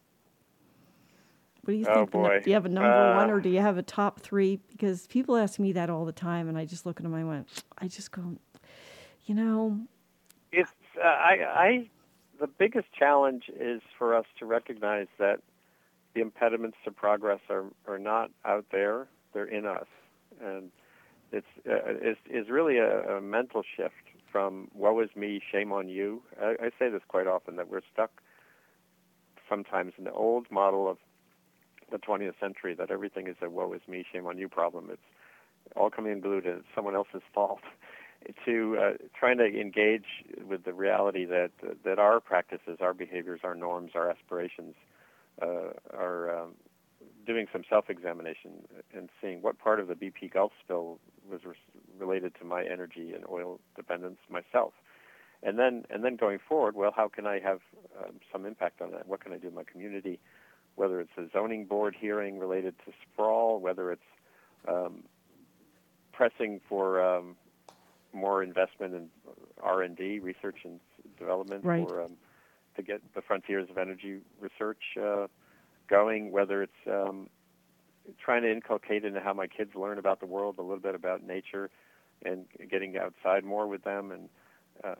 What do you oh think? Boy. Do you have a number uh, one, or do you have a top three? Because people ask me that all the time, and I just look at them and I went, I just go, you know... It's, uh, I, I, the biggest challenge is for us to recognize that the impediments to progress are, are not out there; they're in us, and it's uh, is is really a, a mental shift from "woe is me, shame on you." I, I say this quite often, that we're stuck sometimes in the old model of the twentieth century, that everything is a "woe is me, shame on you" problem. It's all coming unglued, and it's someone else's fault. To uh, trying to engage with the reality that uh, that our practices, our behaviors, our norms, our aspirations uh, are um, doing some self-examination and seeing what part of the B P Gulf spill was re- related to my energy and oil dependence myself, and then and then going forward, well, how can I have um, some impact on that? What can I do in my community? Whether it's a zoning board hearing related to sprawl, whether it's um, pressing for um, more investment in R and D, research and development, right. for um, to get the frontiers of energy research uh, going, whether it's um, trying to inculcate into how my kids learn about the world, a little bit about nature, and getting outside more with them, and uh,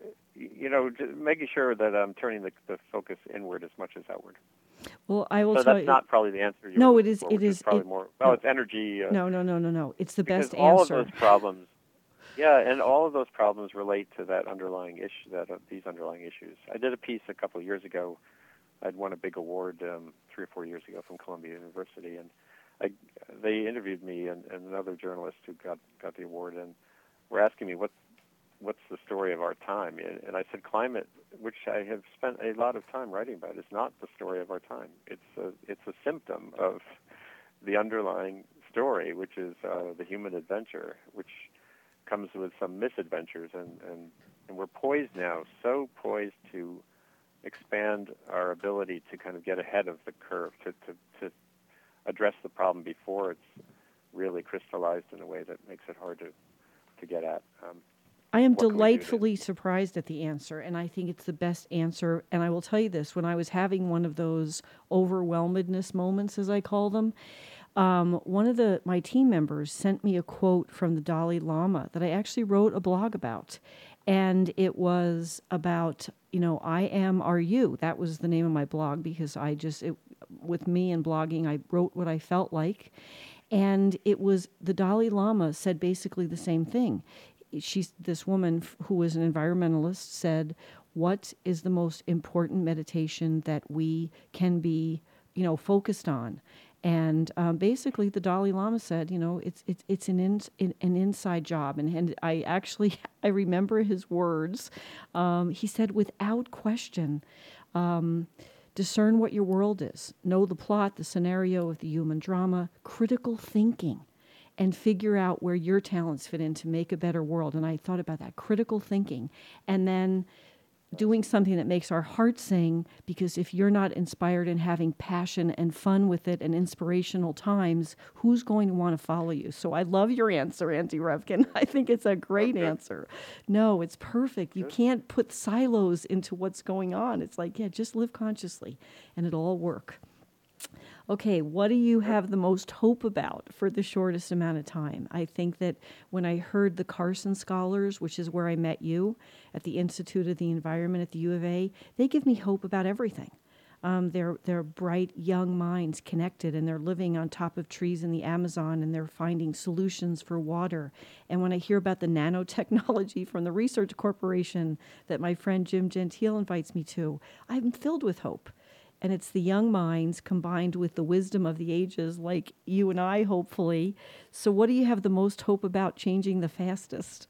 you know, just making sure that I'm turning the, the focus inward as much as outward. Well, I will so tell that's you. not probably the answer. You No, were it is. for, It which is. is probably it, more. Well, no, it's energy. Uh, no, no, no, no, no. It's the best because all answer. of those problems. Yeah, and all of those problems relate to that underlying issue. That uh, these underlying issues. I did a piece a couple of years ago. I'd won a big award um, three or four years ago from Columbia University, and I, they interviewed me and, and another journalist who got got the award, and were asking me what's what's the story of our time, and, and I said climate, which I have spent a lot of time writing about, is not the story of our time. It's a it's a symptom of the underlying story, which is uh, the human adventure, which comes with some misadventures, and, and, and we're poised now, so poised to expand our ability to kind of get ahead of the curve, to, to, to address the problem before it's really crystallized in a way that makes it hard to, to get at. Um, I am what can we do to- delightfully surprised at the answer, and I think it's the best answer. And I will tell you this, when I was having one of those overwhelmedness moments, as I call them, um, one of the my team members sent me a quote from the Dalai Lama that I actually wrote a blog about. And it was about, you know, I am, are you? That was the name of my blog, because I just, it, with me and blogging, I wrote what I felt like. And it was, the Dalai Lama said basically the same thing. She's, this woman who was an environmentalist said, what is the most important meditation that we can be, you know, focused on? And um, basically, the Dalai Lama said, you know, it's it's it's an in, in, an inside job. And and I actually I remember his words. Um, he said, without question, um, discern what your world is, know the plot, the scenario of the human drama, critical thinking, and figure out where your talents fit in to make a better world. And I thought about that, critical thinking, and then doing something that makes our heart sing, because if you're not inspired and having passion and fun with it and inspirational times, who's going to want to follow you? So I love your answer, Andy Revkin. I think it's a great okay. answer. No, it's perfect. You Good. Can't put silos into what's going on. It's like, yeah, just live consciously and it'll all work. Okay, what do you have the most hope about for the shortest amount of time? I think that when I heard the Carson Scholars, which is where I met you at the Institute of the Environment at the U of A, they give me hope about everything. Um, they're they're bright young minds connected, and they're living on top of trees in the Amazon, and they're finding solutions for water. And when I hear about the nanotechnology from the Research Corporation that my friend Jim Gentile invites me to, I'm filled with hope. And it's the young minds combined with the wisdom of the ages, like you and I, hopefully. So what do you have the most hope about changing the fastest?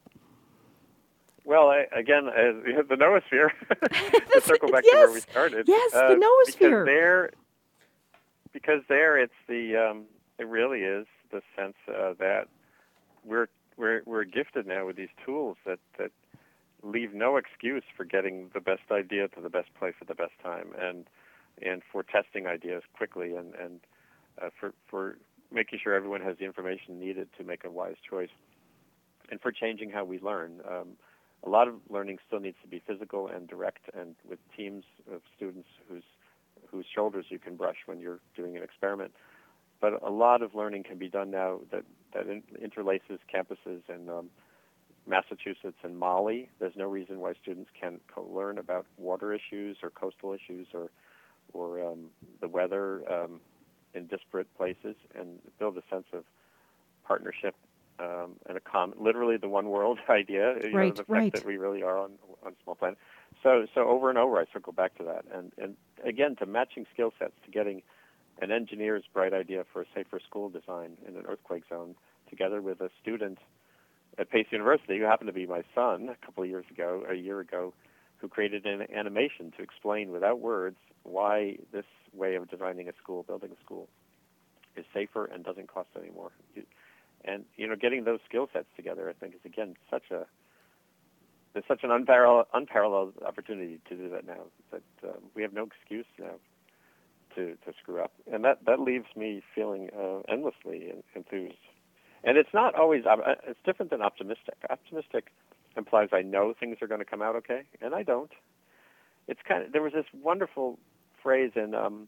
Well, I, again, uh, the noosphere, to circle back yes, to where we started. Yes, uh, the noosphere. Because there, because there it's the, um, it really is the sense uh, that we're, we're, we're gifted now with these tools that, that leave no excuse for getting the best idea to the best place at the best time. And and for testing ideas quickly, and, and uh, for, for making sure everyone has the information needed to make a wise choice, and for changing how we learn. Um, a lot of learning still needs to be physical and direct, and with teams of students whose, whose shoulders you can brush when you're doing an experiment. But a lot of learning can be done now that, that in, interlaces campuses in um, Massachusetts and Mali. There's no reason why students can't co-learn about water issues or coastal issues or or um, the weather um, in disparate places, and build a sense of partnership um, and a common, literally the one world idea, you right, know, the fact right. that we really are on on a small planet. So, so over and over, I circle back to that, and and again to matching skill sets, to getting an engineer's bright idea for a safer school design in an earthquake zone, together with a student at Pace University who happened to be my son a couple of years ago, a year ago, who created an animation to explain without words why this way of designing a school, building a school, is safer and doesn't cost any more. And, you know, getting those skill sets together, I think, is, again, such a, there's such an unparalleled, unparalleled opportunity to do that now, that um, we have no excuse now to, to screw up. And that, that leaves me feeling uh, endlessly enthused. And it's not always, it's different than optimistic. Optimistic implies I know things are going to come out okay, and I don't. it's kind of, there was this wonderful phrase in um,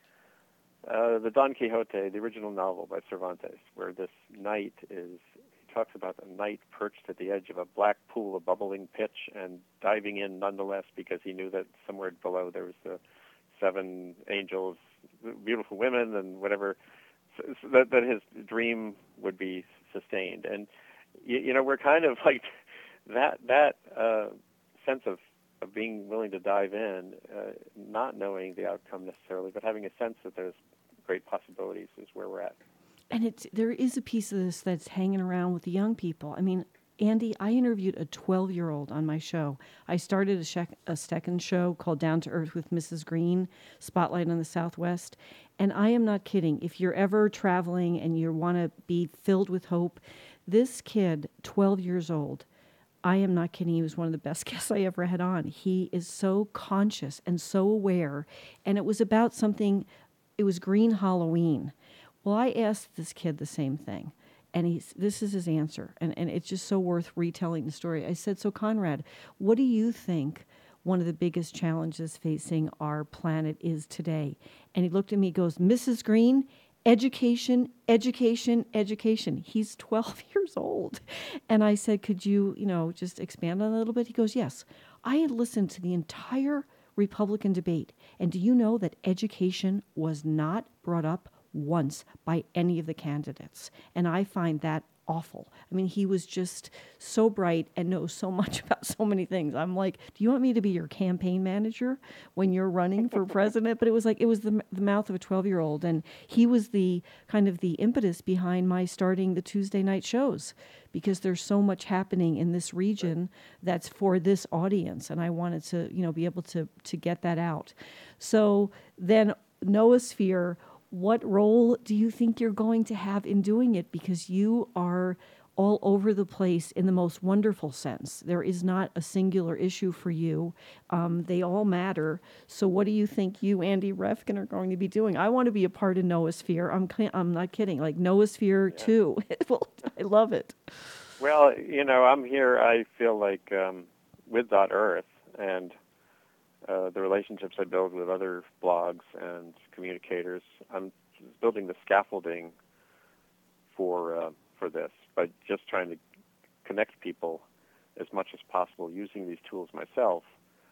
uh, the Don Quixote, the original novel by Cervantes, where this knight is, he talks about a knight perched at the edge of a black pool of bubbling pitch and diving in nonetheless because he knew that somewhere below there was the seven angels, beautiful women, and whatever, so, so that, that his dream would be sustained. And, you, you know, we're kind of like that, that uh, sense of of being willing to dive in, uh, not knowing the outcome necessarily, but having a sense that there's great possibilities is where we're at. And it's there is a piece of this that's hanging around with the young people. I mean, Andy, I interviewed a twelve-year-old on my show. I started a, shec- a second show called Down to Earth with Missus Green, Spotlight on the Southwest. And I am not kidding. If you're ever traveling and you want to be filled with hope, this kid, twelve years old, I am not kidding. He was one of the best guests I ever had on. He is so conscious and so aware. And it was about something, it was Green Halloween. Well, I asked this kid the same thing. And he's, this is his answer. And, and it's just so worth retelling the story. I said, so Conrad, what do you think one of the biggest challenges facing our planet is today? And he looked at me and goes, Missus Green, education, education, education. He's twelve years old. And I said, could you, you know, just expand on it a little bit? He goes, yes. I had listened to the entire Republican debate. And do you know that education was not brought up once by any of the candidates? And I find that awful. I mean, he was just so bright and knows so much about so many things. I'm like, do you want me to be your campaign manager when you're running for president? But it was like, it was the, the mouth of a twelve-year-old. And he was the kind of the impetus behind my starting the Tuesday night shows, because there's so much happening in this region that's for this audience. And I wanted to, you know, be able to, to get that out. So then Noosphere, what role do you think you're going to have in doing it? Because you are all over the place in the most wonderful sense. There is not a singular issue for you. Um, they all matter. So what do you think you, Andy Refkin, are going to be doing? I want to be a part of Noosphere. I'm I'm not kidding. Like Noosphere yeah. too. Well, I love it. Well, you know, I'm here, I feel like, um, with .earth and Uh, the relationships I build with other blogs and communicators. I'm building the scaffolding for uh, for this by just trying to connect people as much as possible using these tools myself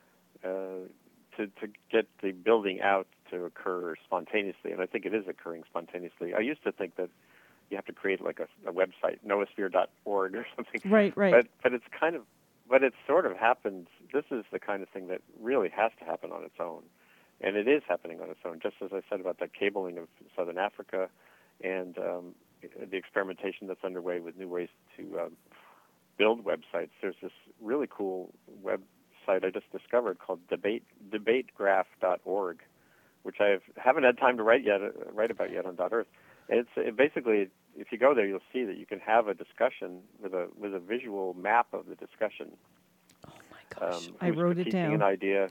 uh, to, to get the building out to occur spontaneously. And I think it is occurring spontaneously. I used to think that you have to create like a, a website, noosphere dot org or something. Right, right. But, but it's kind of But it sort of happens, this is the kind of thing that really has to happen on its own. And it is happening on its own, just as I said about that cabling of Southern Africa and um, the experimentation that's underway with new ways to um, build websites. There's this really cool website I just discovered called debate debategraph dot org, which I have, haven't had time to write yet, uh, write about yet on .earth. It's it basically, if you go there, you'll see that you can have a discussion with a with a visual map of the discussion. Oh my gosh! Um, I wrote it down. An idea.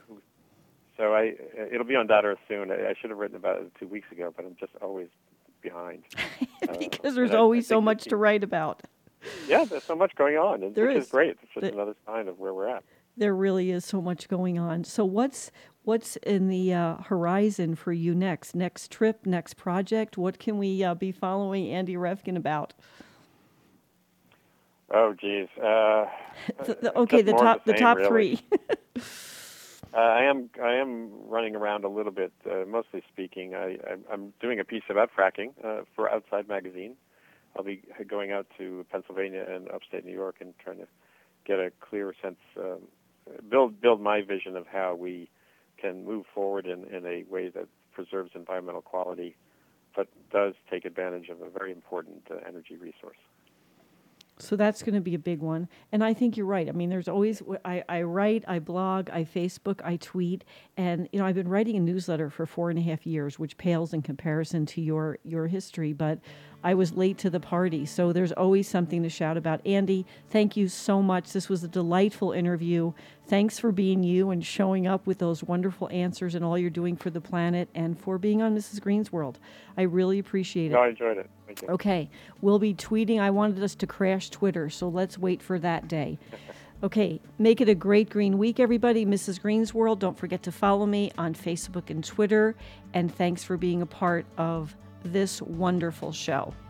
So I, it'll be on .earth soon. I, I should have written about it two weeks ago, but I'm just always behind. Because uh, there's always I, I so much to write about. Yeah, there's so much going on, and there which is. is great. It's just the, another sign of where we're at. There really is so much going on. So what's what's in the uh, horizon for you next? Next trip, next project? What can we uh, be following Andy Refkin about? Oh, geez. Uh, the, the, okay, the top the, same, the top really. three. uh, I am I am running around a little bit, uh, mostly speaking. I, I, I'm doing a piece about fracking uh, for Outside Magazine. I'll be going out to Pennsylvania and upstate New York and trying to get a clear sense, um, build build my vision of how we can move forward in, in a way that preserves environmental quality, but does take advantage of a very important uh, energy resource. So that's going to be a big one. And I think you're right. I mean, there's always, I, I write, I blog, I Facebook, I tweet. And, you know, I've been writing a newsletter for four and a half years, which pales in comparison to your, your history. But I was late to the party. So there's always something to shout about. Andy, thank you so much. This was a delightful interview. Thanks for being you and showing up with those wonderful answers and all you're doing for the planet and for being on Missus Green's World. I really appreciate it. No, I enjoyed it. Thank you. Okay. We'll be tweeting. I wanted us to crash Twitter, so let's wait for that day. Okay, make it a great green week, everybody. Missus Green's World. Don't forget to follow me on Facebook and Twitter. And thanks for being a part of this wonderful show.